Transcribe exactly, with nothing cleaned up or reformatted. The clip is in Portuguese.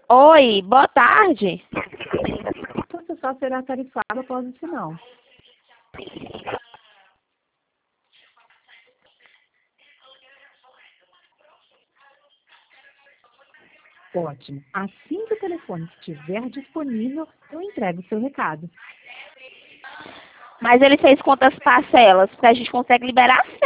Oi, boa tarde. Você só será tarifado após o sinal. Ótimo. Assim que o telefone estiver disponível, eu entrego o seu recado. Mas ele fez quantas parcelas? Porque a gente consegue liberar